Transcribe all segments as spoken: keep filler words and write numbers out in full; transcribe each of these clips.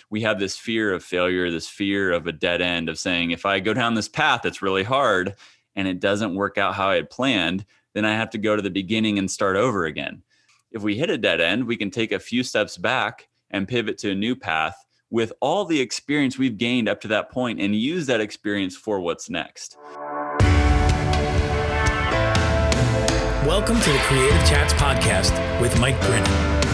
we have this fear of failure, this fear of a dead end, of saying, if I go down this path that's really hard and it doesn't work out how I had planned, then I have to go to the beginning and start over again. If we hit a dead end, we can take a few steps back and pivot to a new path with all the experience we've gained up to that point and use that experience for what's next. Welcome to the Creative Chats podcast with Mike Brennan.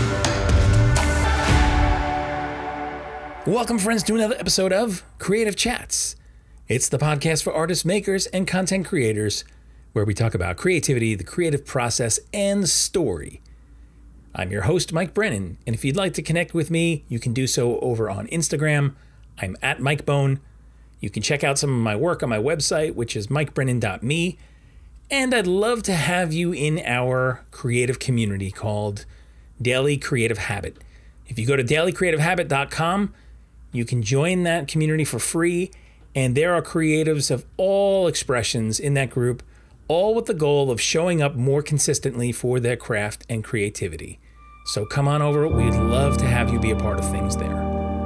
Welcome, friends, to another episode of Creative Chats. It's the podcast for artists, makers, and content creators, where we talk about creativity, the creative process, and story. I'm your host, Mike Brennan, and if you'd like to connect with me, you can do so over on Instagram. I'm at MikeBone. You can check out some of my work on my website, which is mike brennan dot me. And I'd love to have you in our creative community called Daily Creative Habit. If you go to daily creative habit dot com, you can join that community for free. And there are creatives of all expressions in that group, all with the goal of showing up more consistently for their craft and creativity. So come on over. We'd love to have you be a part of things there.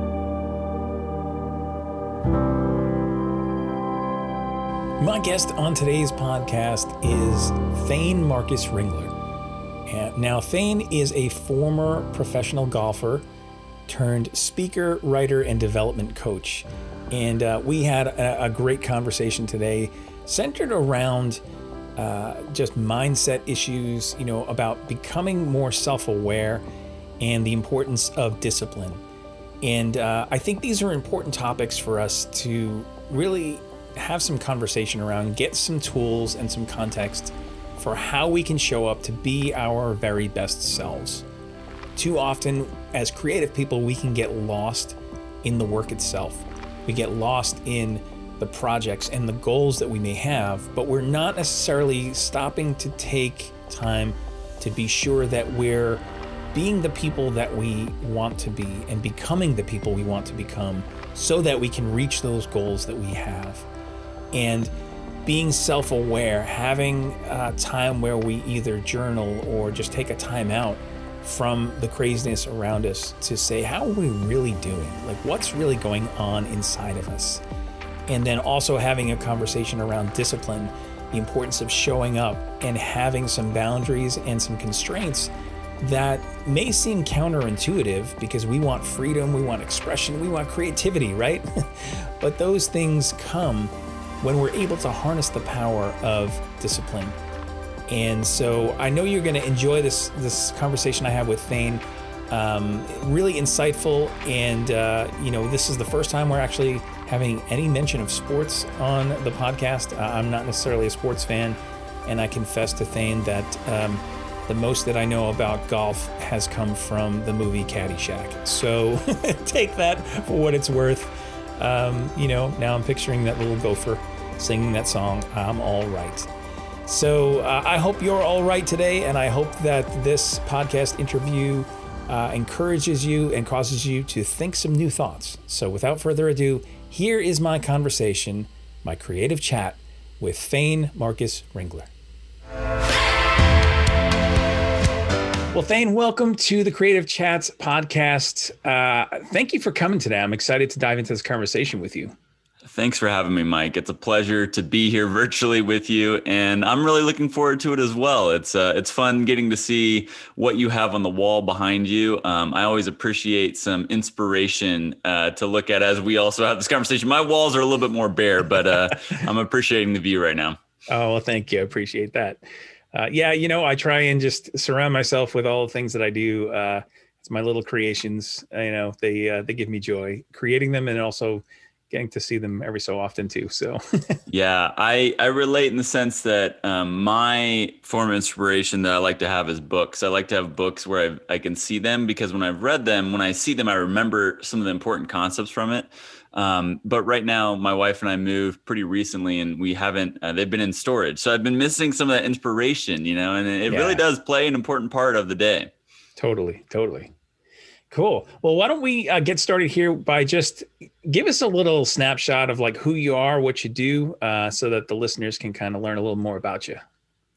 My guest on today's podcast is Thane Marcus Ringler. And now, Thane is a former professional golfer turned speaker, writer, and development coach. And uh, we had a, a great conversation today centered around uh, just mindset issues, you know, about becoming more self-aware and the importance of discipline. And uh, I think these are important topics for us to really have some conversation around, get some tools and some context for how we can show up to be our very best selves. Too often, as creative people, we can get lost in the work itself. We get lost in the projects and the goals that we may have, but we're not necessarily stopping to take time to be sure that we're being the people that we want to be and becoming the people we want to become so that we can reach those goals that we have. And being self-aware, having a time where we either journal or just take a time out from the craziness around us to say, how are we really doing? Like, what's really going on inside of us? And then also having a conversation around discipline, the importance of showing up and having some boundaries and some constraints that may seem counterintuitive because we want freedom, we want expression, we want creativity, right? But those things come when we're able to harness the power of discipline. And so I know you're going to enjoy this this conversation I have with Thane. Um, really insightful, and uh, you know, this is the first time we're actually having any mention of sports on the podcast. Uh, I'm not necessarily a sports fan, and I confess to Thane that um, the most that I know about golf has come from the movie Caddyshack. So take that for what it's worth. Um, you know, now I'm picturing that little gopher singing that song, I'm All Right. So uh, I hope you're all right today, and I hope that this podcast interview uh, encourages you and causes you to think some new thoughts. So without further ado, here is my conversation, my creative chat with Thane Marcus Ringler. Well, Thane, welcome to the Creative Chats podcast. Uh, thank you for coming today. I'm excited to dive into this conversation with you. Thanks for having me, Mike. It's a pleasure to be here virtually with you, and I'm really looking forward to it as well. It's uh, it's fun getting to see what you have on the wall behind you. Um, I always appreciate some inspiration uh, to look at as we also have this conversation. My walls are a little bit more bare, but uh, I'm appreciating the view right now. Oh, well, thank you. I appreciate that. Uh, yeah, you know, I try and just surround myself with all the things that I do. Uh, it's my little creations. You know, they uh, they give me joy creating them, and also getting to see them every so often too. So yeah, I, I relate in the sense that um, my form of inspiration that I like to have is books. I like to have books where I've, I can see them, because when I've read them, when I see them, I remember some of the important concepts from it. Um, but right now, my wife and I moved pretty recently, and we haven't, uh, they've been in storage. So I've been missing some of that inspiration, you know, and it yeah. really does play an important part of the day. Totally, totally. Cool. Well, why don't we uh, get started here by just give us a little snapshot of like who you are, what you do, uh, so that the listeners can kind of learn a little more about you.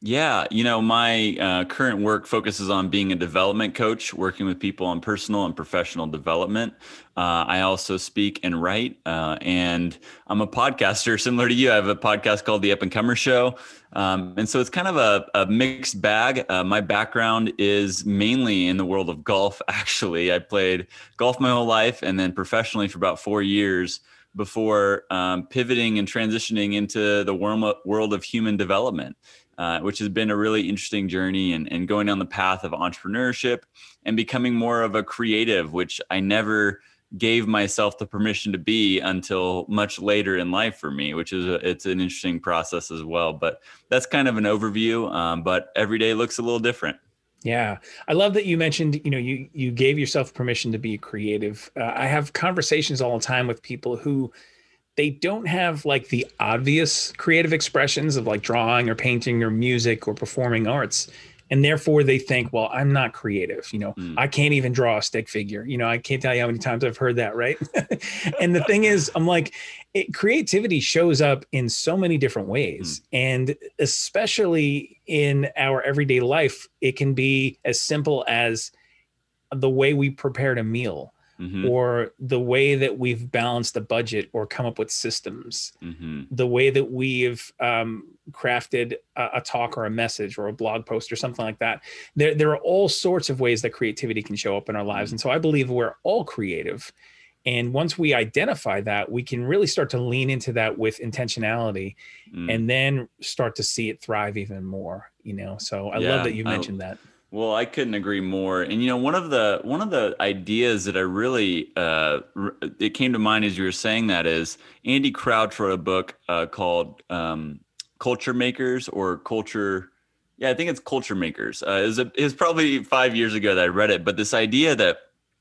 Yeah, you know, my uh, current work focuses on being a development coach, working with people on personal and professional development. Uh, I also speak and write, uh, and I'm a podcaster similar to you. I have a podcast called The Up and Comer Show. Um, and so it's kind of a, a mixed bag. Uh, my background is mainly in the world of golf, actually. I played golf my whole life and then professionally for about four years before um, pivoting and transitioning into the world, world of human development. Uh, which has been a really interesting journey and, and going down the path of entrepreneurship and becoming more of a creative, which I never gave myself the permission to be until much later in life for me, which is a, it's an interesting process as well. But that's kind of an overview. Um, but every day looks a little different. Yeah. I love that you mentioned, you know, you, you gave yourself permission to be creative. Uh, I have conversations all the time with people who they don't have like the obvious creative expressions of like drawing or painting or music or performing arts. And therefore they think, well, I'm not creative. You know, mm. I can't even draw a stick figure. You know, I can't tell you how many times I've heard that. Right. And the thing is, I'm like, it, creativity shows up in so many different ways. Mm. And especially in our everyday life, it can be as simple as the way we prepared a meal. Mm-hmm. Or the way that we've balanced the budget or come up with systems, mm-hmm. the way that we've um, crafted a, a talk or a message or a blog post or something like that. There, there are all sorts of ways that creativity can show up in our lives. Mm-hmm. And so I believe we're all creative. And once we identify that, we can really start to lean into that with intentionality mm. and then start to see it thrive even more, you know? So I yeah, love that you mentioned I- that. Well, I couldn't agree more. And, you know, one of the one of the ideas that I really uh, it came to mind as you were saying that is Andy Crouch wrote a book uh, called um, Culture Makers or Culture. Yeah, I think it's Culture Makers. Uh, it, was a, it was probably five years ago that I read it. But this idea that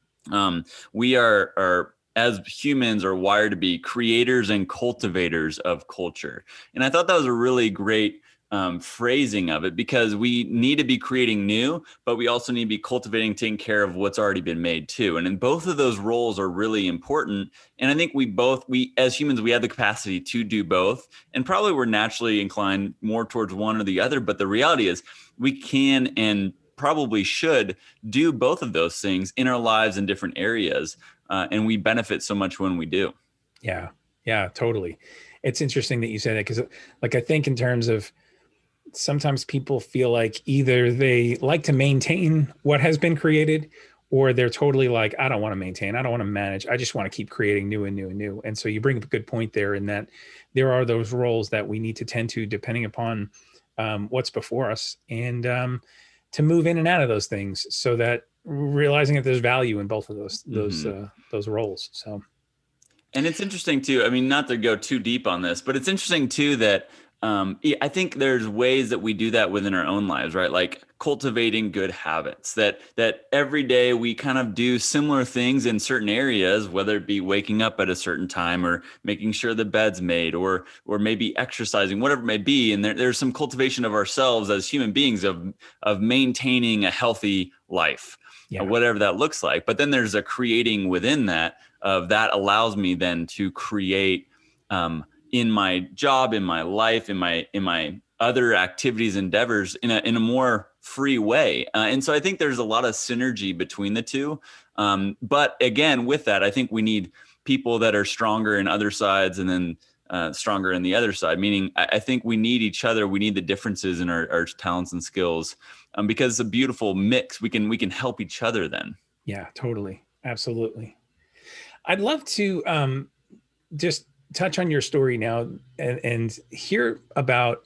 um, we are are as humans are wired to be creators and cultivators of culture. And I thought that was a really great Um, phrasing of it, because we need to be creating new, but we also need to be cultivating, taking care of what's already been made too. And in both of those roles are really important. And I think we both, we as humans, we have the capacity to do both. And probably we're naturally inclined more towards one or the other. But the reality is we can and probably should do both of those things in our lives in different areas. Uh, and we benefit so much when we do. Yeah. Yeah, totally. It's interesting that you said that because like, I think in terms of, sometimes people feel like either they like to maintain what has been created or they're totally like, I don't want to maintain, I don't want to manage. I just want to keep creating new and new and new. And so you bring up a good point there in that there are those roles that we need to tend to depending upon um, what's before us and um, to move in and out of those things so that realizing that there's value in both of those, those, mm-hmm. uh, those roles. So. And it's interesting too. I mean, not to go too deep on this, but it's interesting too that Um, I think there's ways that we do that within our own lives, right? Like cultivating good habits that, that every day we kind of do similar things in certain areas, whether it be waking up at a certain time or making sure the bed's made or, or maybe exercising, whatever it may be. And there, there's some cultivation of ourselves as human beings of, of maintaining a healthy life, yeah. whatever that looks like. But then there's a creating within that of that allows me then to create, um, in my job, in my life, in my in my other activities, endeavors, in a in a more free way. Uh, and so I think there's a lot of synergy between the two. Um, but again, with that, I think we need people that are stronger in other sides and then uh, stronger in the other side. Meaning, I, I think we need each other. We need the differences in our, our talents and skills um, because it's a beautiful mix. We can we can help each other then. Yeah, totally, absolutely. I'd love to um, just. touch on your story now and, and hear about,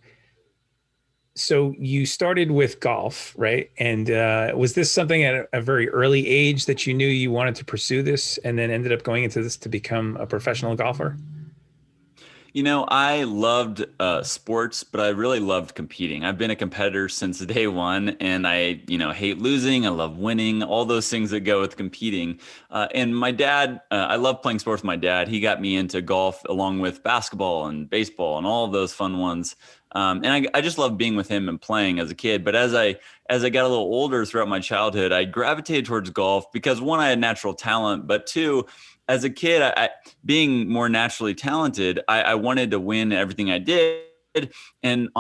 so you started with golf, right? And uh, was this something at a, a very early age that you knew you wanted to pursue this and then ended up going into this to become a professional golfer? You know, I loved uh, sports, but I really loved competing. I've been a competitor since day one, and I, you know, hate losing. I love winning, all those things that go with competing. Uh, and my dad, uh, I love playing sports with my dad. He got me into golf along with basketball and baseball and all of those fun ones. Um, and I, I just loved being with him and playing as a kid. But as I as I got a little older throughout my childhood, I gravitated towards golf because one, I had natural talent, but two, as a kid, I, I, being more naturally talented, I, I wanted to win everything I did. And on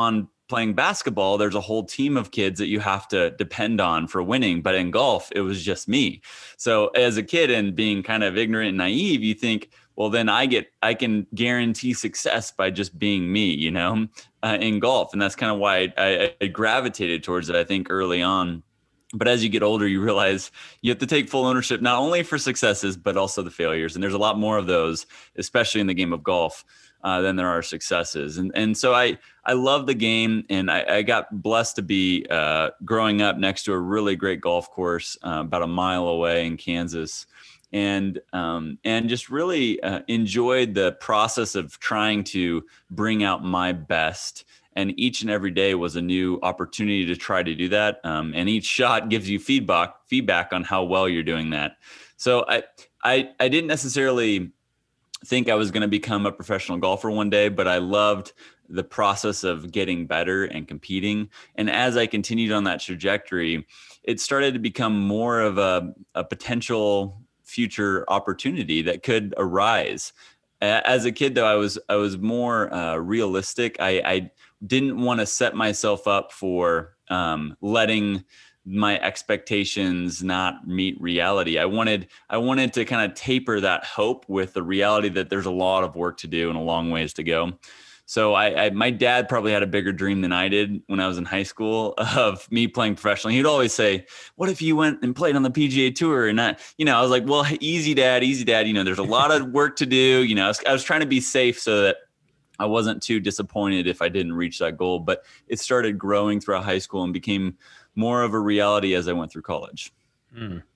playing basketball, there's a whole team of kids that you have to depend on for winning. But in golf, it was just me. So as a kid and being kind of ignorant and naive, you think, well, then I get, I can guarantee success by just being me, you know, uh, in golf. And that's kind of why I, I gravitated towards it, I think, early on. But as you get older, you realize you have to take full ownership, not only for successes, but also the failures. And there's a lot more of those, especially in the game of golf. Uh, than there are successes. And and so I, I love the game, and I, I got blessed to be uh, growing up next to a really great golf course uh, about a mile away in Kansas, and um, and just really uh, enjoyed the process of trying to bring out my best. And each and every day was a new opportunity to try to do that. Um, and each shot gives you feedback feedback on how well you're doing that. So I I, I didn't necessarily think I was going to become a professional golfer one day, but I loved the process of getting better and competing. And as I continued on that trajectory, it started to become more of a, a potential future opportunity that could arise. As a kid, though, I was I was more uh, realistic. I, I didn't want to set myself up for um, letting my expectations not meet reality. I wanted, I wanted to kind of taper that hope with the reality that there's a lot of work to do and a long ways to go. So I, I my dad probably had a bigger dream than I did when I was in high school of me playing professionally. He'd always say, what if you went and played on the P G A Tour? And I, you know, I was like, well, easy dad, easy dad. You know, there's a lot of work to do. You know, I was, I was trying to be safe so that I wasn't too disappointed if I didn't reach that goal. But it started growing throughout high school and became more of a reality as I went through college. Mm.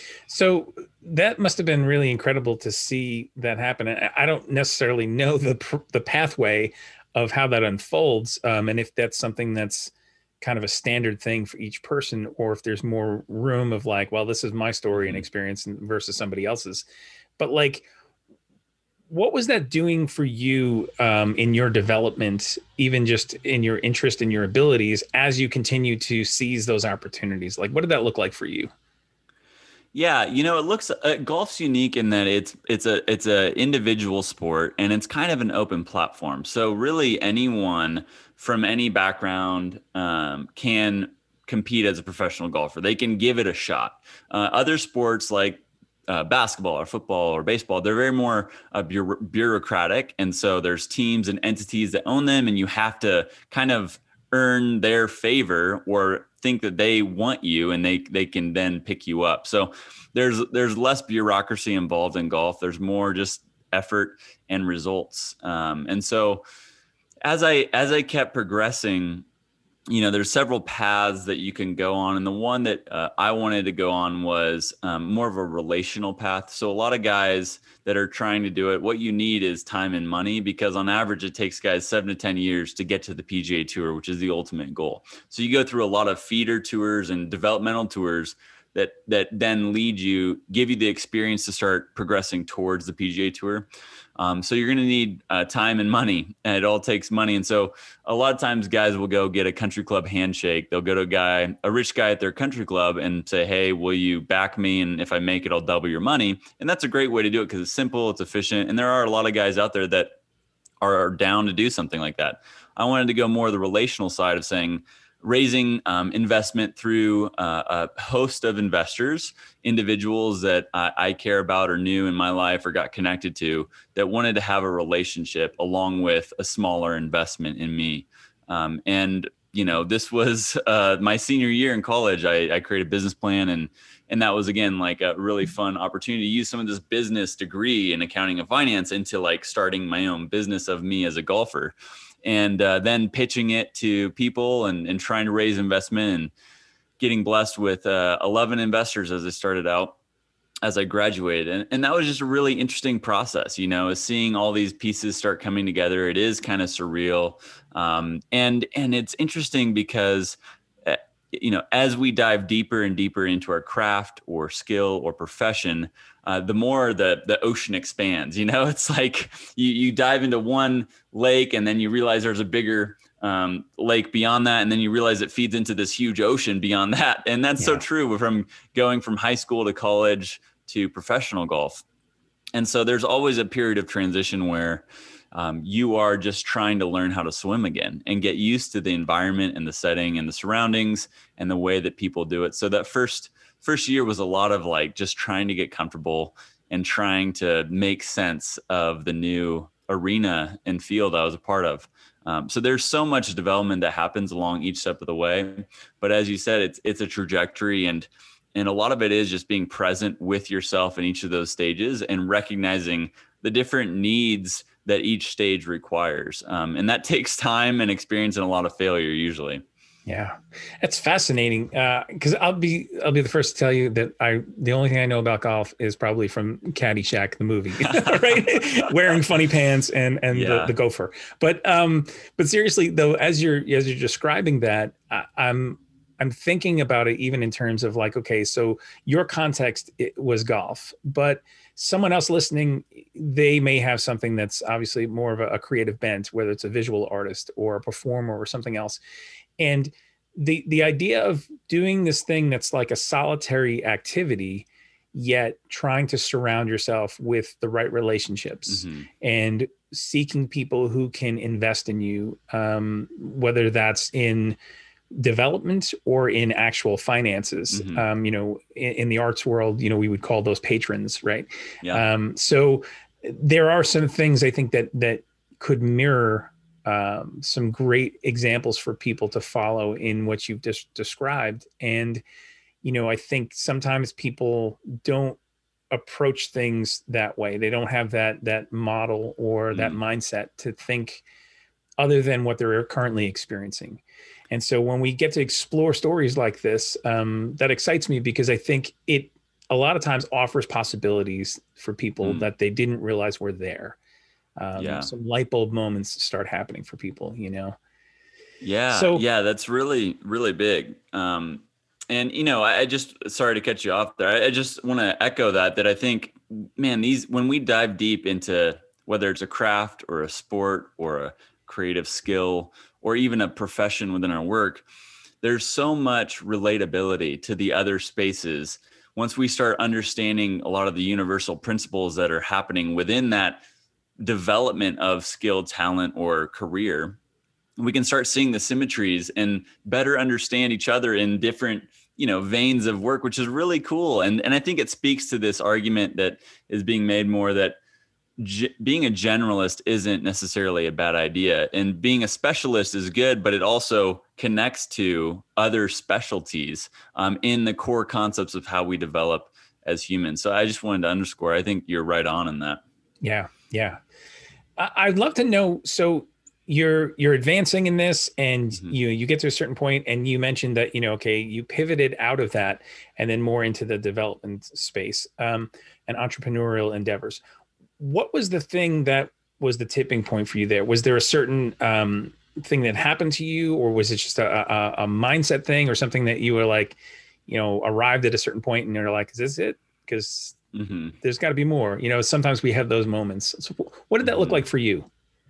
So that must have been really incredible to see that happen. I don't necessarily know the the pathway of how that unfolds, um, and if that's something that's kind of a standard thing for each person, or if there's more room of like, well, this is my story and experience versus somebody else's. But like, what was that doing for you um, in your development, even just in your interest in your abilities as you continue to seize those opportunities? Like, what did that look like for you? Yeah, you know, it looks uh, golf's unique in that it's it's a it's a individual sport, and it's kind of an open platform. So really, anyone from any background um, can compete as a professional golfer. They can give it a shot. Uh, other sports like Uh, basketball or football or baseball, they're very more uh, bureau- bureaucratic. And so there's teams and entities that own them, and you have to kind of earn their favor or think that they want you, and they they can then pick you up. So there's there's less bureaucracy involved in golf. There's more just effort and results. Um, and so as I as I kept progressing, you know, there's several paths that you can go on. And the one that uh, I wanted to go on was um, more of a relational path. So a lot of guys that are trying to do it, what you need is time and money, because on average, it takes guys seven to ten years to get to the P G A Tour, which is the ultimate goal. So you go through a lot of feeder tours and developmental tours that that then lead you, give you the experience to start progressing towards the P G A Tour. Um, so you're going to need uh, time and money, and it all takes money. And so a lot of times guys will go get a country club handshake. They'll go to a guy, a rich guy at their country club, and say, hey, will you back me? And if I make it, I'll double your money. And that's a great way to do it because it's simple, it's efficient. And there are a lot of guys out there that are down to do something like that. I wanted to go more the relational side of saying, raising um, investment through uh, a host of investors, individuals that I, I care about or knew in my life or got connected to, that wanted to have a relationship along with a smaller investment in me. Um, and, you know, this was uh, my senior year in college. I, I created a business plan, and and that was, again, like a really fun opportunity to use some of this business degree in accounting and finance into like starting my own business of me as a golfer. And uh, then pitching it to people and, and trying to raise investment, and getting blessed with uh, eleven investors as I started out, as I graduated. And, and that was just a really interesting process, you know, seeing all these pieces start coming together. It is kind of surreal. Um, and, and it's interesting because, uh, you know, as we dive deeper and deeper into our craft or skill or profession, Uh, the more the the ocean expands. You know, it's like you, you dive into one lake, and then you realize there's a bigger um, lake beyond that. And then you realize it feeds into this huge ocean beyond that. And that's yeah. so true from going from high school to college to professional golf. And so there's always a period of transition where um, you are just trying to learn how to swim again and get used to the environment and the setting and the surroundings and the way that people do it. So that first first year was a lot of like just trying to get comfortable and trying to make sense of the new arena and field I was a part of. Um, so there's so much development that happens along each step of the way. But as you said, it's it's a trajectory, and and a lot of it is just being present with yourself in each of those stages and recognizing the different needs that each stage requires. Um, and that takes time and experience and a lot of failure usually. Yeah, it's fascinating because uh, I'll be I'll be the first to tell you that I the only thing I know about golf is probably from Caddyshack, the movie, right? Wearing funny pants and and yeah. the, the gopher. But um, but seriously though, as you're as you're describing that, I, I'm I'm thinking about it even in terms of like, okay, so your context was golf, but someone else listening, they may have something that's obviously more of a, a creative bent, whether it's a visual artist or a performer or something else. And the the idea of doing this thing that's like a solitary activity, yet trying to surround yourself with the right relationships mm-hmm. and seeking people who can invest in you, um, whether that's in development or in actual finances. Mm-hmm. Um, you know, in, in the arts world, you know, we would call those patrons, right? Yeah. Um, so there are some things I think that that could mirror Um, some great examples for people to follow in what you've just described. And, you know, I think sometimes people don't approach things that way. They don't have that, that model or that mm. mindset to think other than what they're currently experiencing. And so when we get to explore stories like this, um, that excites me because I think it a lot of times offers possibilities for people mm. that they didn't realize were there. Um, yeah. Some light bulb moments start happening for people, you know? Yeah. So, yeah, that's really, really big. Um, and, you know, I, I just, sorry to cut you off there. I, I just want to echo that, that I think, man, these, when we dive deep into whether it's a craft or a sport or a creative skill or even a profession within our work, there's so much relatability to the other spaces. Once we start understanding a lot of the universal principles that are happening within that development of skill, talent, or career, we can start seeing the symmetries and better understand each other in different, you know, veins of work, which is really cool. And and I think it speaks to this argument that is being made more that g- being a generalist isn't necessarily a bad idea, and being a specialist is good, but it also connects to other specialties um, in the core concepts of how we develop as humans. So I just wanted to underscore, I think you're right on in that. Yeah. Yeah. I'd love to know. So you're, you're advancing in this and mm-hmm. you, you get to a certain point and you mentioned that, you know, okay, you pivoted out of that and then more into the development space, um, and entrepreneurial endeavors. What was the thing that was the tipping point for you there? Was there a certain, um, thing that happened to you, or was it just a, a, a mindset thing or something that you were like, you know, arrived at a certain point and you're like, is this it? Because Mm-hmm. there's got to be more, you know, sometimes we have those moments. So what did that look like for you?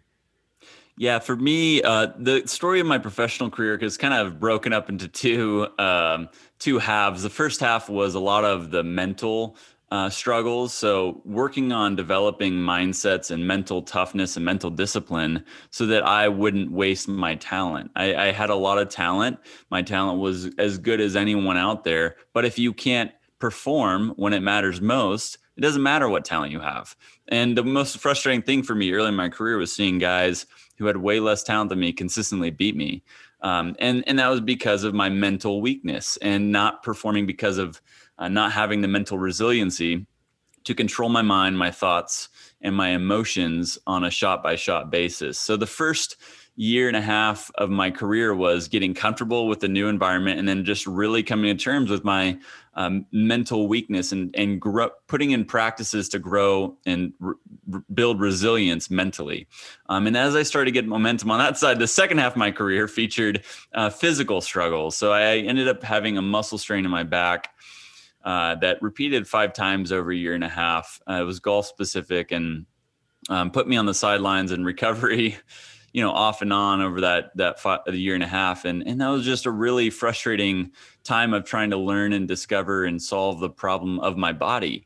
Yeah, for me, uh, the story of my professional career is kind of broken up into two, um, two halves. The first half was a lot of the mental uh, struggles. So working on developing mindsets and mental toughness and mental discipline so that I wouldn't waste my talent. I, I had a lot of talent. My talent was as good as anyone out there. But if you can't perform when it matters most, it doesn't matter what talent you have. And the most frustrating thing for me early in my career was seeing guys who had way less talent than me consistently beat me. Um, and, and that was because of my mental weakness and not performing because of uh, not having the mental resiliency to control my mind, my thoughts, and my emotions on a shot by shot basis. So the first year and a half of my career was getting comfortable with the new environment and then just really coming to terms with my um, mental weakness and, and grow, putting in practices to grow and re- build resilience mentally. Um, and as I started to get momentum on that side, the second half of my career featured uh, physical struggles. So I ended up having a muscle strain in my back uh, that repeated five times over a year and a half. Uh, it was golf specific and um, put me on the sidelines in recovery, you know, off and on over that, that five, a year and a half. And, and that was just a really frustrating time of trying to learn and discover and solve the problem of my body.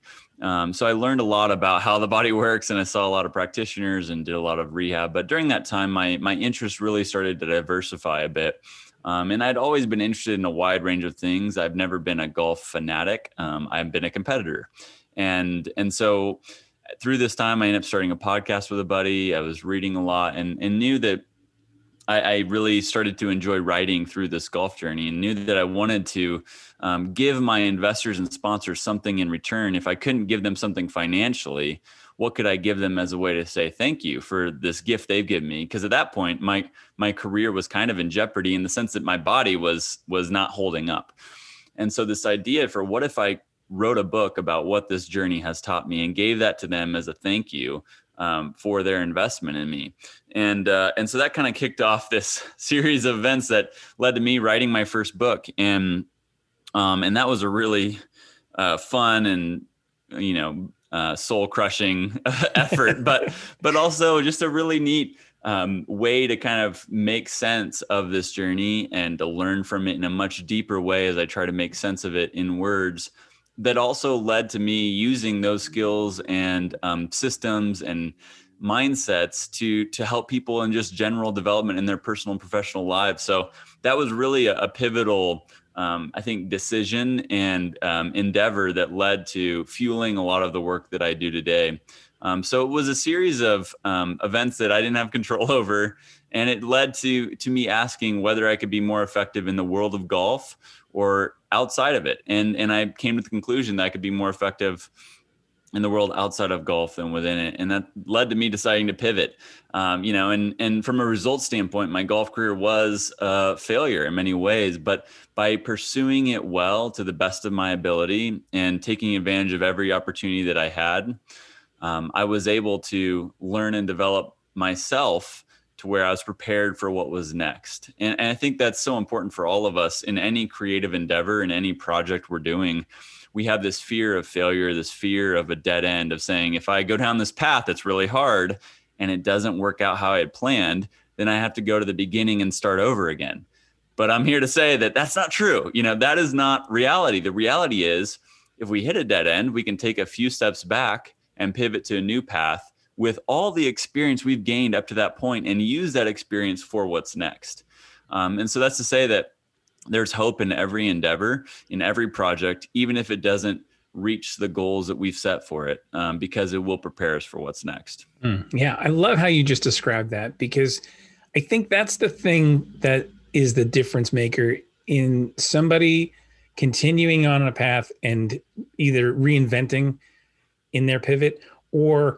Um, so I learned a lot about how the body works, and I saw a lot of practitioners and did a lot of rehab. But during that time, my my interest really started to diversify a bit. Um, and I'd always been interested in a wide range of things. I've never been a golf fanatic. Um, I've been a competitor. And and so through this time, I ended up starting a podcast with a buddy. I was reading a lot and, and knew that I, I really started to enjoy writing through this golf journey, and knew that I wanted to um, give my investors and sponsors something in return. If I couldn't give them something financially, what could I give them as a way to say thank you for this gift they've given me? Because at that point, my my career was kind of in jeopardy in the sense that my body was was not holding up. And so this idea for what if I wrote a book about what this journey has taught me and gave that to them as a thank you um, for their investment in me. And uh, and so that kind of kicked off this series of events that led to me writing my first book. And um, and that was a really uh, fun and, you know, uh, soul crushing effort, but but also just a really neat um, way to kind of make sense of this journey and to learn from it in a much deeper way as I try to make sense of it in words. That also led to me using those skills and um, systems and mindsets to to help people in just general development in their personal and professional lives. So that was really a, a pivotal, um, I think, decision and um, endeavor that led to fueling a lot of the work that I do today. Um, so it was a series of um, events that I didn't have control over, and it led to to me asking whether I could be more effective in the world of golf or outside of it. And and I came to the conclusion that I could be more effective in the world outside of golf than within it. And that led to me deciding to pivot. Um, you know, and and from a results standpoint, my golf career was a failure in many ways, but by pursuing it well to the best of my ability and taking advantage of every opportunity that I had, um, I was able to learn and develop myself to where I was prepared for what was next. And, and I think that's so important for all of us in any creative endeavor, in any project we're doing. We have this fear of failure, this fear of a dead end, of saying, if I go down this path that's really hard and it doesn't work out how I had planned, then I have to go to the beginning and start over again. But I'm here to say that that's not true. You know, that is not reality. The reality is, if we hit a dead end, we can take a few steps back and pivot to a new path with all the experience we've gained up to that point and use that experience for what's next. Um, and so that's to say that there's hope in every endeavor, in every project, even if it doesn't reach the goals that we've set for it, um, because it will prepare us for what's next. Mm, yeah, I love how you just described that, because I think that's the thing that is the difference maker in somebody continuing on a path and either reinventing in their pivot, or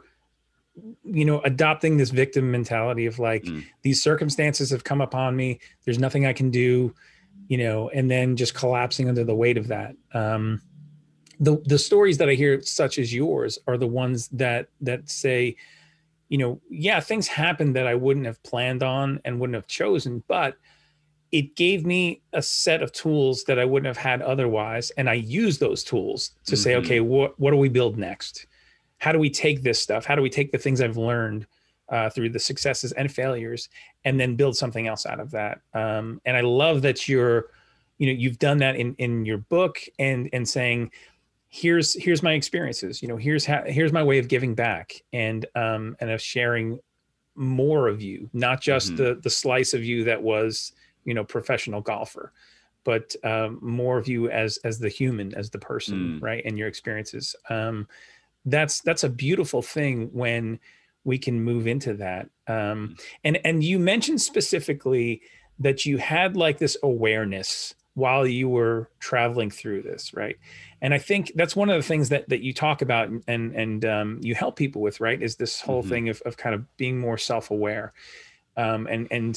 you know, adopting this victim mentality of like, mm. these circumstances have come upon me, there's nothing I can do, you know, and then just collapsing under the weight of that. Um, the the stories that I hear, such as yours, are the ones that that say, you know, yeah, things happened that I wouldn't have planned on and wouldn't have chosen, but it gave me a set of tools that I wouldn't have had otherwise. And I use those tools to mm-hmm. say, okay, what what do we build next? How do we take this stuff? How do we take the things I've learned uh, through the successes and failures and then build something else out of that? Um, and I love that you're, you know, you've done that in, in your book and, and saying, here's, here's my experiences, you know, here's how, here's my way of giving back and, um, and of sharing more of you, not just mm-hmm. the, the slice of you that was, you know, professional golfer, but um, more of you as, as the human, as the person, mm. right. And your experiences. Um, That's that's a beautiful thing when we can move into that. Um, and and you mentioned specifically that you had like this awareness while you were traveling through this, right? And I think that's one of the things that that you talk about and and um, you help people with, right? Is this whole mm-hmm. thing of of kind of being more self-aware. Um, and and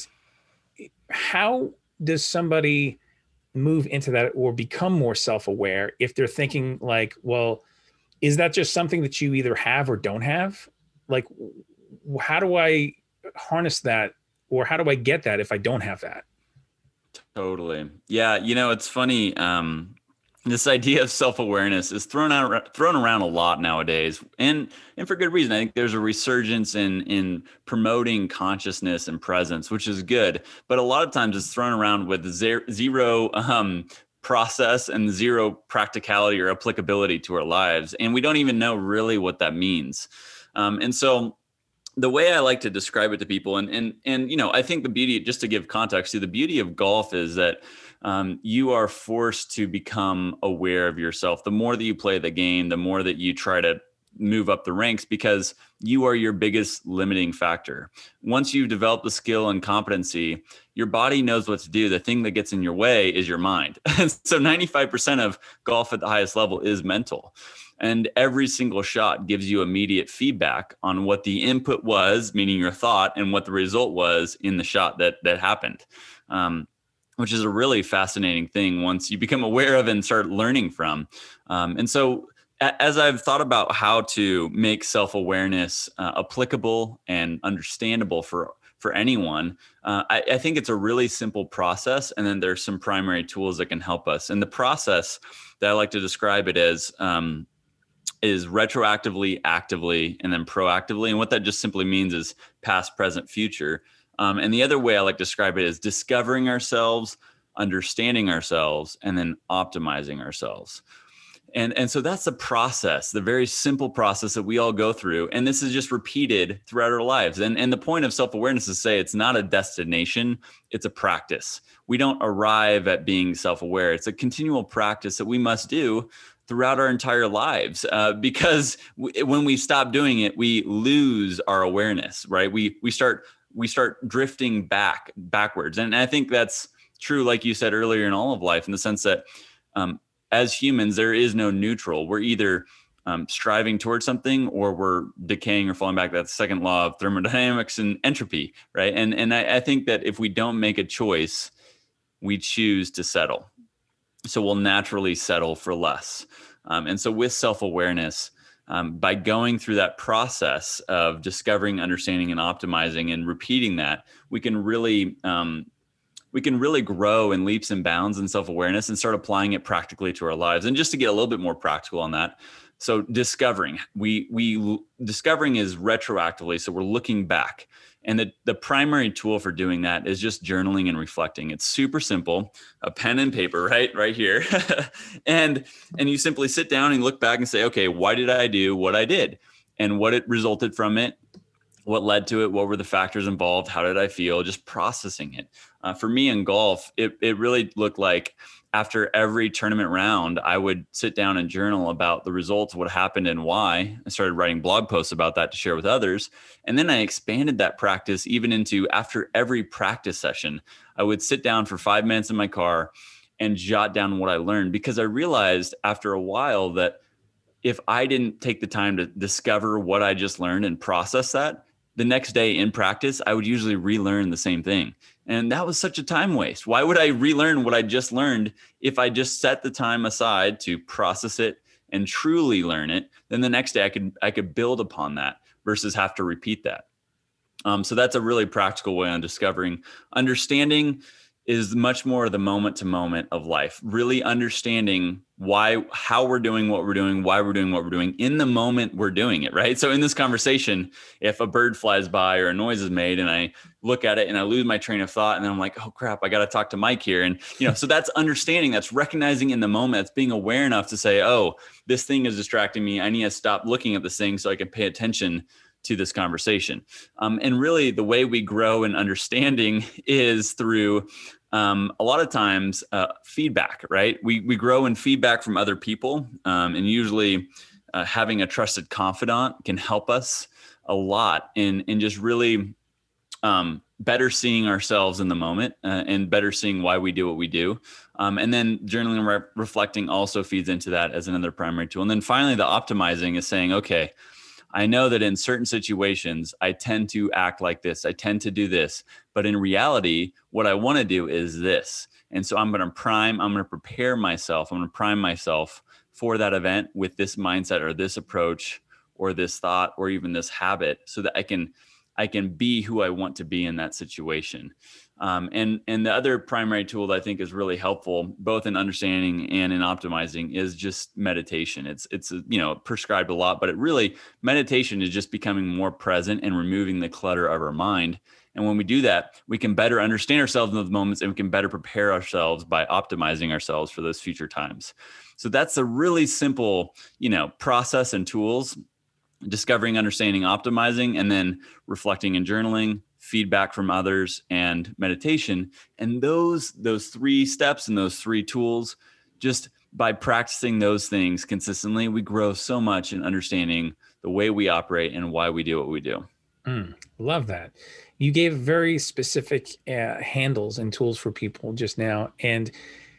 how does somebody move into that or become more self-aware if they're thinking like, well, is that just something that you either have or don't have? Like, how do I harness that, or how do I get that if I don't have that? Totally. Yeah. You know, it's funny. Um, this idea of self-awareness is thrown out, thrown around a lot nowadays, and and for good reason. I think there's a resurgence in in promoting consciousness and presence, which is good. But a lot of times it's thrown around with zero, zero um, process and zero practicality or applicability to our lives. And we don't even know really what that means. Um, and so the way I like to describe it to people, and, and, and, you know, I think the beauty, just to give context to the beauty of golf is that um, you are forced to become aware of yourself. The more that you play the game, the more that you try to move up the ranks, because you are your biggest limiting factor. Once you develop the skill and competency, your body knows what to do. The thing that gets in your way is your mind. So ninety-five percent of golf at the highest level is mental. And every single shot gives you immediate feedback on what the input was, meaning your thought, and what the result was in the shot that that happened, um, which is a really fascinating thing once you become aware of and start learning from. Um, and so as I've thought about how to make self-awareness uh, applicable and understandable for for anyone, uh, I, I think it's a really simple process. And then there's some primary tools that can help us. And the process that I like to describe it as um, is retroactively, actively, and then proactively. And what that just simply means is past, present, future. Um, and the other way I like to describe it is discovering ourselves, understanding ourselves, and then optimizing ourselves. And, and so that's the process, the very simple process that we all go through. And this is just repeated throughout our lives. And, and the point of self-awareness is to say it's not a destination, it's a practice. We don't arrive at being self-aware. It's a continual practice that we must do throughout our entire lives, uh, because w- when we stop doing it, we lose our awareness, right? We we start we start drifting back backwards. And I think that's true, like you said earlier, in all of life, in the sense that um, as humans, there is no neutral. We're either um, striving towards something or we're decaying or falling back. That's the second law of thermodynamics and entropy, right? And, and I, I think that if we don't make a choice, we choose to settle. So we'll naturally settle for less. Um, and so with self-awareness, um, by going through that process of discovering, understanding, and optimizing and repeating that, we can really um, we can really grow in leaps and bounds in self-awareness and start applying it practically to our lives. And just to get a little bit more practical on that, so discovering, we we discovering is retroactively. So we're looking back. And the, the primary tool for doing that is just journaling and reflecting. It's super simple, a pen and paper, right, right here. and, and you simply sit down and look back and say, okay, why did I do what I did? And what it resulted from it? What led to it? What were the factors involved? How did I feel? Just processing it. Uh, for me in golf, it, it really looked like after every tournament round, I would sit down and journal about the results, what happened and why. I started writing blog posts about that to share with others. And then I expanded that practice even into after every practice session, I would sit down for five minutes in my car and jot down what I learned, because I realized after a while that if I didn't take the time to discover what I just learned and process that, the next day in practice, I would usually relearn the same thing. And that was such a time waste. Why would I relearn what I just learned if I just set the time aside to process it and truly learn it? Then the next day I could I could build upon that versus have to repeat that. Um, so that's a really practical way on discovering. Understanding is much more the moment to moment of life, really understanding why, how we're doing what we're doing, why we're doing what we're doing in the moment we're doing it, right? So in this conversation, if a bird flies by or a noise is made and I look at it and I lose my train of thought and then I'm like, oh crap, I got to talk to Mike here. And, you know, so that's understanding, that's recognizing in the moment, that's being aware enough to say, oh, this thing is distracting me. I need to stop looking at this thing so I can pay attention to this conversation. Um, and really the way we grow in understanding is through Um, a lot of times uh, feedback, right? We we grow in feedback from other people, um, and usually uh, having a trusted confidant can help us a lot in in just really um, better seeing ourselves in the moment uh, and better seeing why we do what we do. Um, and then journaling and re- reflecting also feeds into that as another primary tool. And then finally, the optimizing is saying, okay, I know that in certain situations, I tend to act like this. I tend to do this. But in reality, what I want to do is this. And so I'm going to prime, I'm going to prepare myself. I'm going to prime myself for that event with this mindset or this approach or this thought or even this habit so that I can, I can be who I want to be in that situation. Um, and, and the other primary tool that I think is really helpful, both in understanding and in optimizing, is just meditation. It's, it's, you know, prescribed a lot, but it really, meditation is just becoming more present and removing the clutter of our mind And when we do that, we can better understand ourselves in those moments, and we can better prepare ourselves by optimizing ourselves for those future times. So that's a really simple, you know, process and tools: discovering, understanding, optimizing, and then reflecting and journaling, feedback from others, and meditation. And those, those three steps and those three tools, just by practicing those things consistently, we grow so much in understanding the way we operate and why we do what we do. Mm, love that. You gave very specific uh, handles and tools for people just now. And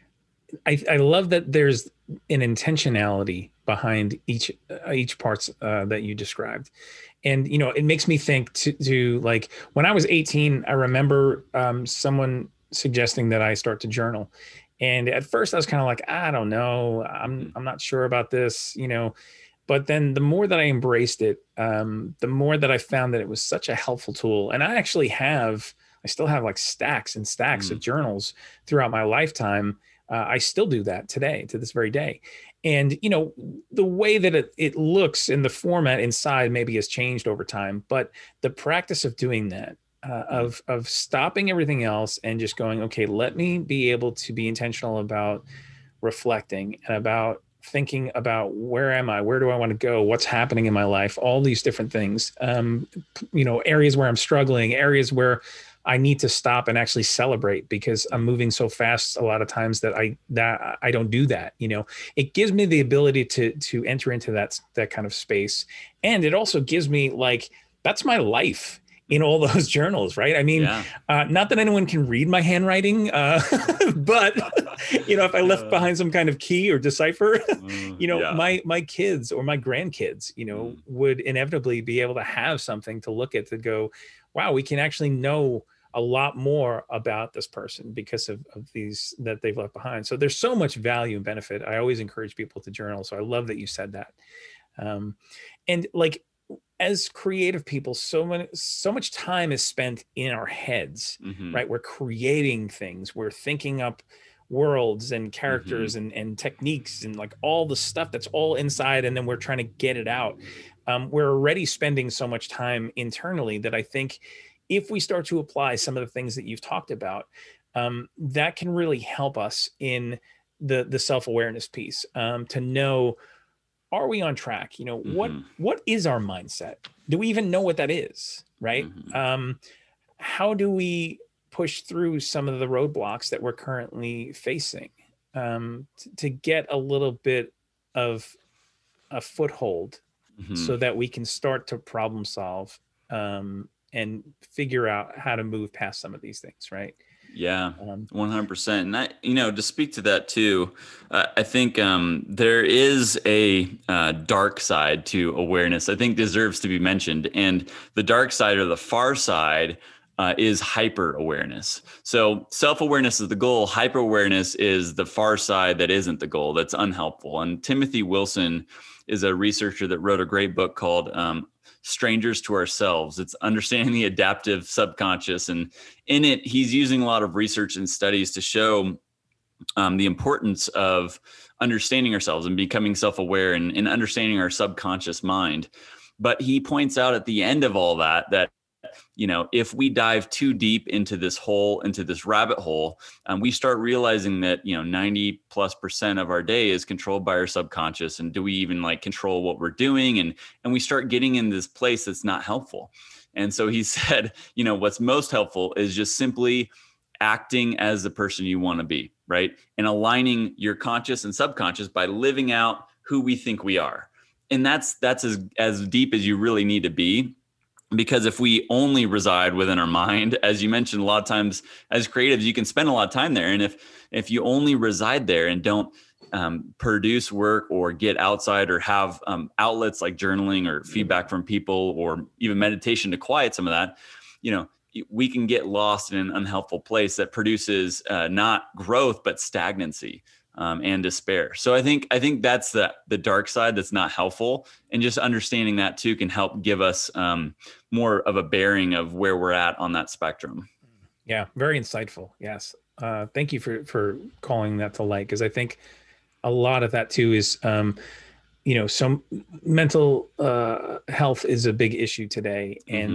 I, I love that there's an intentionality behind each uh, each parts uh, that you described. And, you know, it makes me think to, to like when I was eighteen, I remember um, someone suggesting that I start to journal. And at first I was kind of like, I don't know, I'm I'm not sure about this, you know. But then the more that I embraced it, um, the more that I found that it was such a helpful tool. And I actually have, I still have like stacks and stacks mm. of journals throughout my lifetime. Uh, I still do that today, to this very day. And, you know, the way that it, it looks in the format inside maybe has changed over time, but the practice of doing that, uh, of, of stopping everything else and just going, okay, let me be able to be intentional about reflecting and about thinking about where am I, where do I want to go, what's happening in my life, all these different things, um, you know, areas where I'm struggling, areas where I need to stop and actually celebrate because I'm moving so fast a lot of times that I, that I don't do that. You know, it gives me the ability to, to enter into that, that kind of space. And it also gives me like, that's my life in all those journals, right? I mean, yeah. uh, not that anyone can read my handwriting, uh, but you know, if I left behind some kind of key or decipher, you know, yeah. my my kids or my grandkids, you know, mm. would inevitably be able to have something to look at to go, wow, we can actually know a lot more about this person because of, of these that they've left behind. So there's so much value and benefit. I always encourage people to journal. So I love that you said that. Um, and like, as creative people, so many, so much time is spent in our heads, mm-hmm. right? We're creating things, we're thinking up worlds and characters mm-hmm. and, and techniques and like all the stuff that's all inside. And then we're trying to get it out. Um, we're already spending so much time internally that I think if we start to apply some of the things that you've talked about, um, that can really help us in the, the self-awareness piece, um, to know, are we on track? You know, mm-hmm. what, what is our mindset? Do we even know what that is? Right. Mm-hmm. Um, how do we push through some of the roadblocks that we're currently facing, um, t- to get a little bit of a foothold mm-hmm. so that we can start to problem solve, um, and figure out how to move past some of these things. Right. Yeah, one hundred percent. And I, you know, to speak to that too, uh, I think um, there is a uh, dark side to awareness, I think deserves to be mentioned. And the dark side or the far side uh, is hyper awareness. So self-awareness is the goal. Hyper awareness is the far side that isn't the goal, that's unhelpful. And Timothy Wilson is a researcher that wrote a great book called um, Strangers to Ourselves. It's understanding the adaptive subconscious. And in it, he's using a lot of research and studies to show um, the importance of understanding ourselves and becoming self-aware and, and understanding our subconscious mind. But he points out at the end of all that, that you know, if we dive too deep into this hole, into this rabbit hole, um, we start realizing that, you know, ninety plus percent of our day is controlled by our subconscious. And do we even like control what we're doing? And, and we start getting in this place that's not helpful. And so he said, you know, what's most helpful is just simply acting as the person you want to be, right? And aligning your conscious and subconscious by living out who we think we are. And that's, that's as, as deep as you really need to be. Because if we only reside within our mind, as you mentioned, a lot of times as creatives, you can spend a lot of time there. And if if you only reside there and don't um, produce work or get outside or have um, outlets like journaling or feedback from people or even meditation to quiet some of that, you know, we can get lost in an unhelpful place that produces uh, not growth, but stagnancy. Um, and despair. So I think I think that's the the dark side that's not helpful, and just understanding that too can help give us um, more of a bearing of where we're at on that spectrum. Yeah, very insightful. Yes, uh, thank you for for calling that to light, because I think a lot of that too is, um, you know, some mental uh, health is a big issue today, and mm-hmm.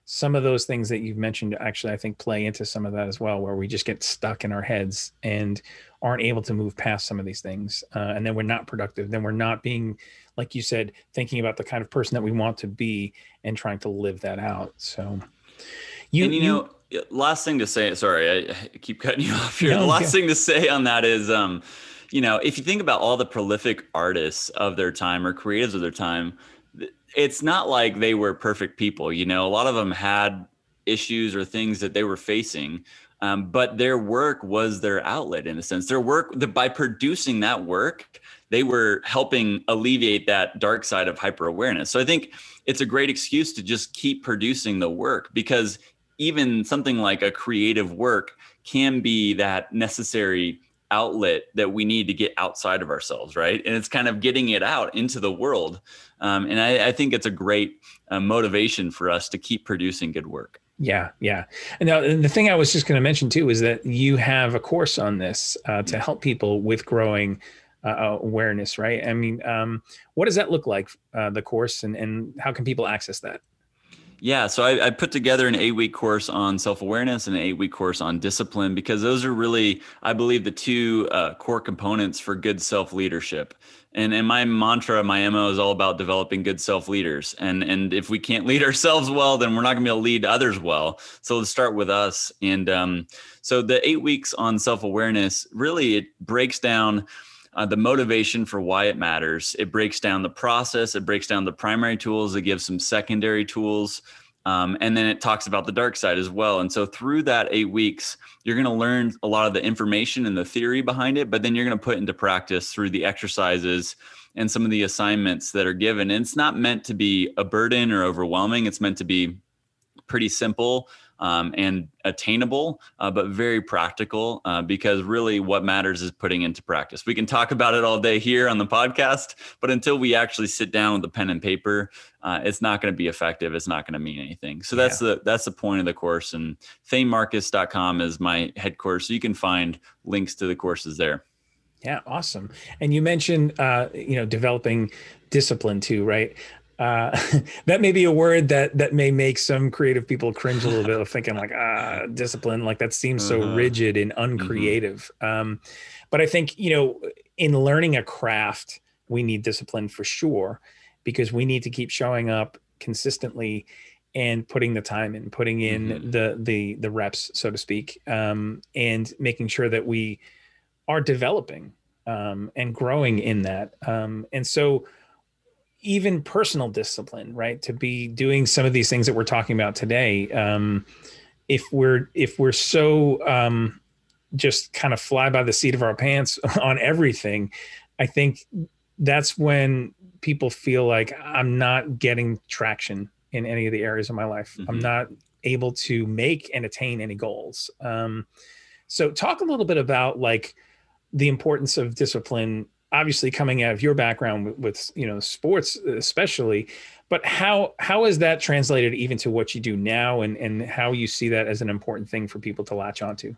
some of those things that you've mentioned actually, I think, play into some of that as well, where we just get stuck in our heads and aren't able to move past some of these things. Uh, and then we're not productive. Then we're not being, like you said, thinking about the kind of person that we want to be and trying to live that out. So you, and you, you know, last thing to say, sorry, I keep cutting you off here. No, the last yeah. thing to say on that is, um, you know, if you think about all the prolific artists of their time or creatives of their time, it's not like they were perfect people. You know, a lot of them had issues or things that they were facing, um, but their work was their outlet in a sense. Their work, the, by producing that work, they were helping alleviate that dark side of hyper awareness. So I think it's a great excuse to just keep producing the work, because even something like a creative work can be that necessary outlet that we need to get outside of ourselves, right? And it's kind of getting it out into the world. Um, and I, I think it's a great uh, motivation for us to keep producing good work. Yeah, yeah. And now the thing I was just going to mention too is that you have a course on this uh, to help people with growing uh, awareness, right? I mean, um, what does that look like, uh, the course, and, and how can people access that? Yeah, so I, I put together an eight-week course on self-awareness and an eight-week course on discipline, because those are really, I believe, the two uh, core components for good self-leadership. And, and my mantra, my M O is all about developing good self-leaders. And, and if we can't lead ourselves well, then we're not going to be able to lead others well. So let's start with us. And um, so the eight weeks on self-awareness, really, it breaks down Uh, the motivation for why it matters. It breaks down the process. It breaks down the primary tools. It gives some secondary tools. Um, and then it talks about the dark side as well. And so through that eight weeks, you're going to learn a lot of the information and the theory behind it, but then you're going to put into practice through the exercises and some of the assignments that are given. And it's not meant to be a burden or overwhelming. It's meant to be pretty simple um, and attainable, uh, but very practical, uh, because really what matters is putting into practice. We can talk about it all day here on the podcast, but until we actually sit down with a pen and paper, uh, it's not going to be effective. It's not going to mean anything. So that's yeah. the that's the point of the course. And thane marcus dot com is my head course. So you can find links to the courses there. Yeah, awesome. And you mentioned, uh, you know, developing discipline too, right? Uh, that may be a word that that may make some creative people cringe a little bit of thinking like, ah, discipline, like that seems so uh-huh. rigid and uncreative. Mm-hmm. Um, but I think, you know, in learning a craft, we need discipline for sure, because we need to keep showing up consistently and putting the time in, putting in mm-hmm. the the the reps, so to speak, um, and making sure that we are developing um, and growing in that. Um, and so even personal discipline, right? To be doing some of these things that we're talking about today. Um, if we're, if we're so um, just kind of fly by the seat of our pants on everything, I think that's when people feel like I'm not getting traction in any of the areas of my life. Mm-hmm. I'm not able to make and attain any goals. Um, so talk a little bit about like the importance of discipline, obviously coming out of your background with, with, you know, sports especially, but how, how is that translated even to what you do now, and, and how you see that as an important thing for people to latch onto?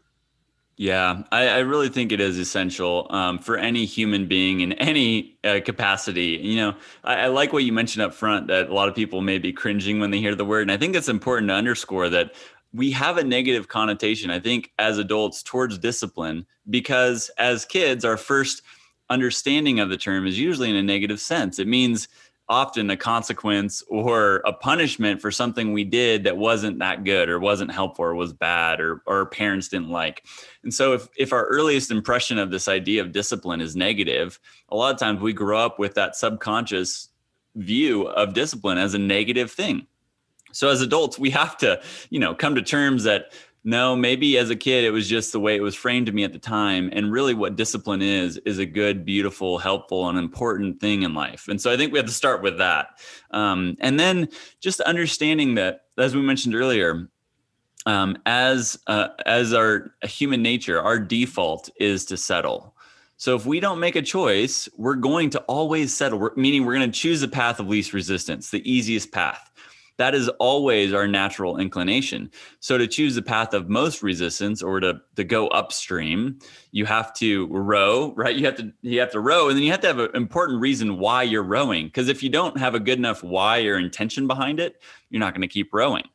Yeah, I, I really think it is essential um, for any human being in any uh, capacity. You know, I, I like what you mentioned up front, that a lot of people may be cringing when they hear the word. And I think it's important to underscore that we have a negative connotation, I think, as adults towards discipline, because as kids, our first understanding of the term is usually in a negative sense. It means often a consequence or a punishment for something we did that wasn't that good or wasn't helpful or was bad, or, or our parents didn't like. And so if, if our earliest impression of this idea of discipline is negative, a lot of times we grow up with that subconscious view of discipline as a negative thing. So as adults, we have to, you know, come to terms that no, maybe as a kid, it was just the way it was framed to me at the time. And really what discipline is, is a good, beautiful, helpful, and important thing in life. And so I think we have to start with that. Um, and then just understanding that, as we mentioned earlier, um, as uh, as our human nature, our default is to settle. So if we don't make a choice, we're going to always settle, we're, meaning we're going to choose the path of least resistance, the easiest path. That is always our natural inclination. So to choose the path of most resistance, or to, to go upstream, you have to row, right? You have to you have to row, and then you have to have an important reason why you're rowing. Because if you don't have a good enough why or intention behind it, you're not going to keep rowing.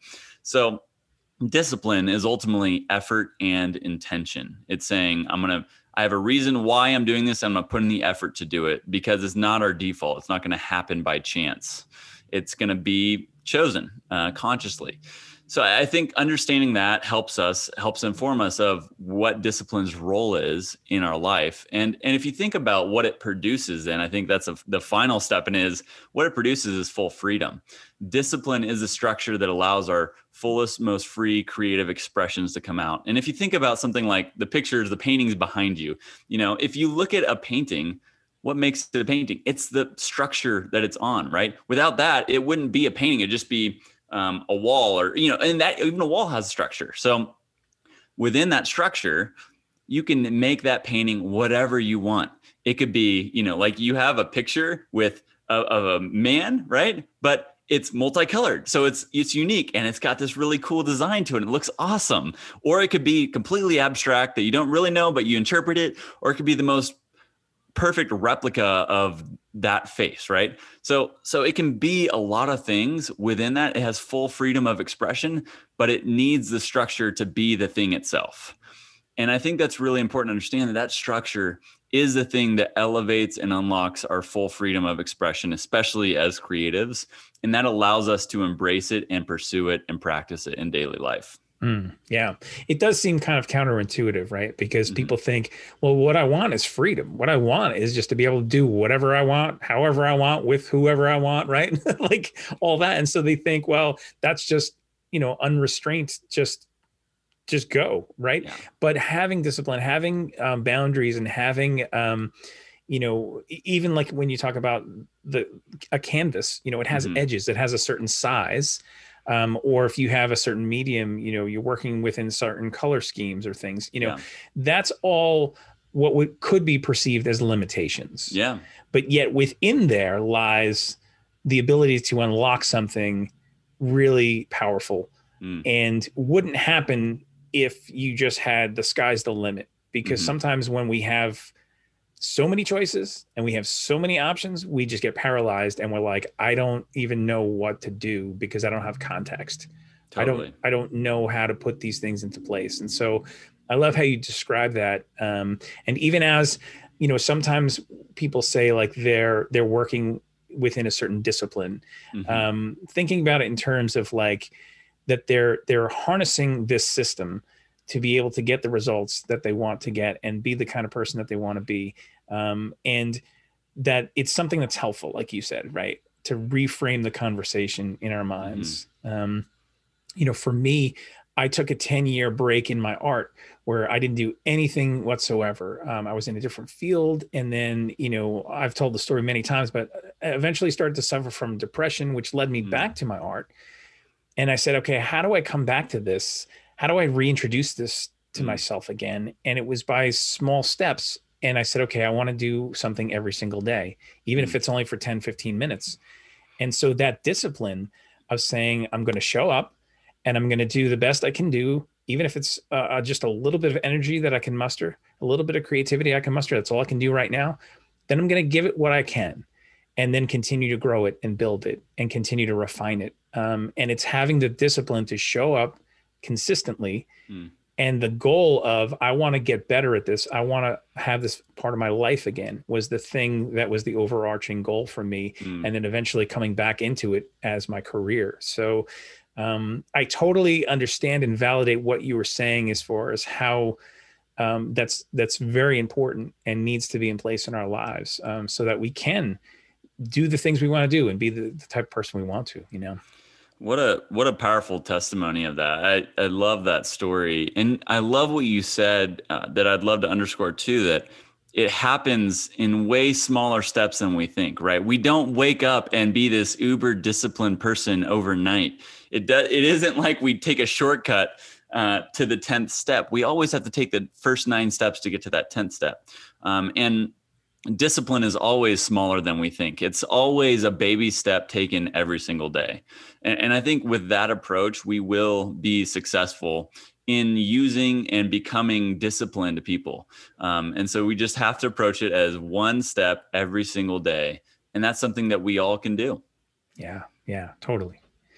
So discipline is ultimately effort and intention. It's saying, I'm going to, I have a reason why I'm doing this. I'm going to put in the effort to do it, because it's not our default. It's not going to happen by chance. It's going to be chosen uh, consciously. So I think understanding that helps us, helps inform us of what discipline's role is in our life. And, and if you think about what it produces, then I think that's a, the final step, and is what it produces is full freedom. Discipline is a structure that allows our fullest, most free creative expressions to come out. And if you think about something like the pictures, the paintings behind you, you know, if you look at a painting, what makes it a painting? It's the structure that it's on, right? Without that, it wouldn't be a painting. It'd just be um, a wall, or, you know, and that even a wall has a structure. So within that structure, you can make that painting whatever you want. It could be, you know, like you have a picture with a, of a man, right? But it's multicolored. So it's, it's unique, and it's got this really cool design to it. It looks awesome. Or it could be completely abstract that you don't really know, but you interpret it. Or it could be the most perfect replica of that face, right? So, so it can be a lot of things within that. It has full freedom of expression, but it needs the structure to be the thing itself. And I think that's really important to understand, that that structure is the thing that elevates and unlocks our full freedom of expression, especially as creatives. And that allows us to embrace it and pursue it and practice it in daily life. Mm, yeah, it does seem kind of counterintuitive, right? Because Mm-hmm. people think, well, what I want is freedom. What I want is just to be able to do whatever I want, however I want, with whoever I want, right? Like all that. And so they think, well, that's just, you know, unrestrained, just just go, right? Yeah. But having discipline, having um, boundaries, and having, um, you know, e- even like when you talk about the a canvas, you know, it has Mhm. edges, it has a certain size. Um, or if you have a certain medium, you know, you're working within certain color schemes or things, you know, Yeah. that's all what would, could be perceived as limitations. Yeah. But yet within there lies the ability to unlock something really powerful, Mm. and wouldn't happen if you just had the sky's the limit. Because Mhm. sometimes when we have so many choices and we have so many options, we just get paralyzed, and we're like, I don't even know what to do because I don't have context. Totally. I don't, I don't know how to put these things into place. And so I love how you describe that. Um, and even as, you know, sometimes people say like they're, they're working within a certain discipline, Mhm. um, thinking about it in terms of like that they're, they're harnessing this system to be able to get the results that they want to get and be the kind of person that they want to be. Um, and that it's something that's helpful, like you said, right? To reframe the conversation in our minds. Mm-hmm. Um, you know, for me, I took a ten year break in my art where I didn't do anything whatsoever. Um, I was in a different field. And then, you know, I've told the story many times, but I eventually started to suffer from depression, which led me mm. back to my art. And I said, okay, how do I come back to this? How do I reintroduce this to mm. myself again? And it was by small steps. And I said, okay, I want to do something every single day, even mm. if it's only for ten, fifteen minutes. And so that discipline of saying, I'm going to show up and I'm going to do the best I can do, even if it's uh, just a little bit of energy that I can muster, a little bit of creativity I can muster. That's all I can do right now. Then I'm going to give it what I can, and then continue to grow it and build it and continue to refine it. Um, and it's having the discipline to show up consistently. Mm. And the goal of, I want to get better at this, I want to have this part of my life again, was the thing that was the overarching goal for me. Mm. And then eventually coming back into it as my career. So um, I totally understand and validate what you were saying as far as how um, that's, that's very important and needs to be in place in our lives, um, so that we can do the things we want to do and be the, the type of person we want to, you know. What a what a powerful testimony of that. I, I love that story. And I love what you said uh, that I'd love to underscore too, that it happens in way smaller steps than we think, right? We don't wake up and be this uber disciplined person overnight. It does. It isn't like we take a shortcut uh, to the tenth step. We always have to take the first nine steps to get to that tenth step. Um, and discipline is always smaller than we think. It's always a baby step taken every single day. And, and I think with that approach, we will be successful in using and becoming disciplined people. Um, and so we just have to approach it as one step every single day. And that's something that we all can do. Yeah, yeah, totally.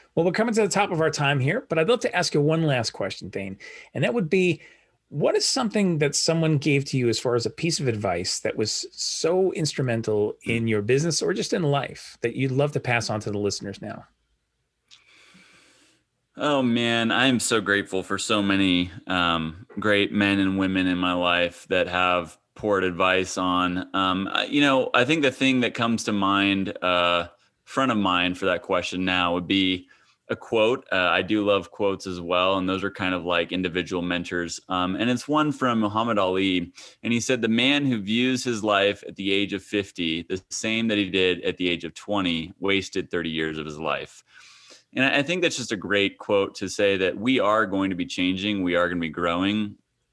Well, we're coming to the top of our time here, but I'd love to ask you one last question, Thane. And that would be, what is something that someone gave to you as far as a piece of advice that was so instrumental in your business or just in life that you'd love to pass on to the listeners now? Oh man, I am so grateful for so many um, great men and women in my life that have poured advice on. Um, you know, I think the thing that comes to mind, uh, front of mind for that question now would be a quote. Uh, I do love quotes as well, and those are kind of like individual mentors. Um, and it's one from Muhammad Ali, and he said, "The man who views his life at the age of fifty, the same that he did at the age of twenty, wasted thirty years of his life." And I think that's just a great quote to say that we are going to be changing. We are going to be growing.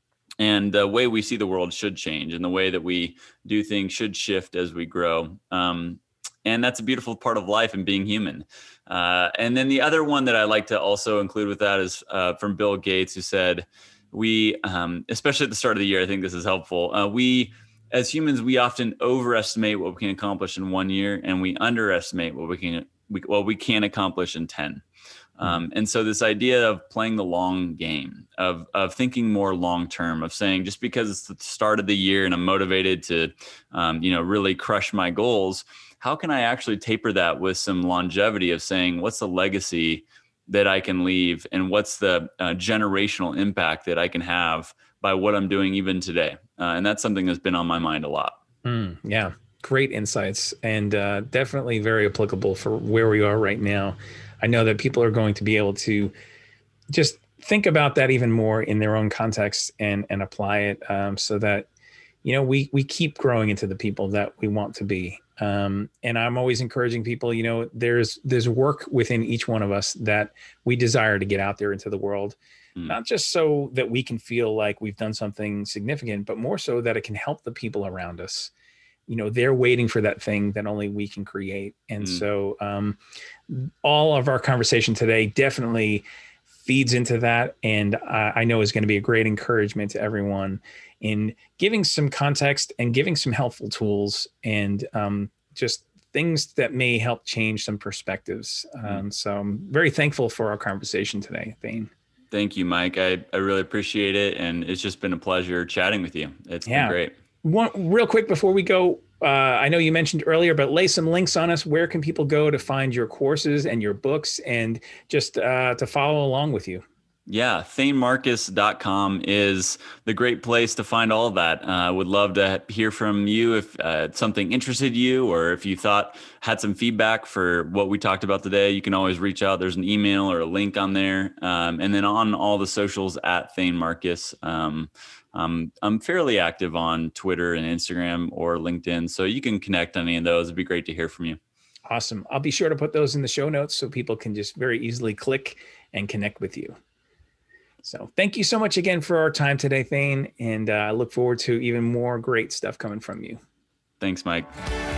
And the way we see the world should change, and the way that we do things should shift as we grow. Um, and that's a beautiful part of life and being human. Uh, and then the other one that I like to also include with that is uh, from Bill Gates, who said, we, um, especially at the start of the year, I think this is helpful. Uh, we, as humans, we often overestimate what we can accomplish in one year, and we underestimate what we can We, well, we can accomplish in ten. Um, and so this idea of playing the long game, of of thinking more long term, of saying just because it's the start of the year and I'm motivated to, um, you know, really crush my goals, how can I actually taper that with some longevity of saying, what's the legacy that I can leave, and what's the uh, generational impact that I can have by what I'm doing even today? Uh, and that's something that's been on my mind a lot. Mm, yeah. Great insights, and uh, definitely very applicable for where we are right now. I know that people are going to be able to just think about that even more in their own context and and apply it, um, so that, you know, we we keep growing into the people that we want to be. Um, and I'm always encouraging people, you know, there's there's work within each one of us that we desire to get out there into the world, mm. not just so that we can feel like we've done something significant, but more so that it can help the people around us. You know, they're waiting for that thing that only we can create. And mm. so um, all of our conversation today definitely feeds into that. And uh, I know is going to be a great encouragement to everyone in giving some context and giving some helpful tools, and um, just things that may help change some perspectives. Mm. Um, so I'm very thankful for our conversation today, Thane. Thank you, Mike. I, I really appreciate it. And it's just been a pleasure chatting with you. It's yeah. been great. One real quick before we go, uh, I know you mentioned earlier, but lay some links on us. Where can people go to find your courses and your books, and just uh, to follow along with you? Yeah, thane marcus dot com is the great place to find all of that. I uh, would love to hear from you if uh, something interested you, or if you thought had some feedback for what we talked about today. You can always reach out. There's an email or a link on there. Um, and then on all the socials at Thane Marcus. Um, Um, I'm fairly active on Twitter and Instagram or LinkedIn, so you can connect on any of those. It'd be great to hear from you. Awesome. I'll be sure to put those in the show notes so people can just very easily click and connect with you. So thank you so much again for our time today, Thane, and uh, I look forward to even more great stuff coming from you. Thanks, Mike.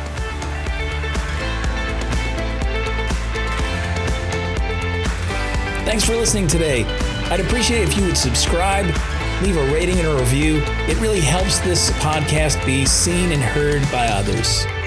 Thanks for listening today. I'd appreciate it if you would subscribe, leave a rating and a review. It really helps this podcast be seen and heard by others.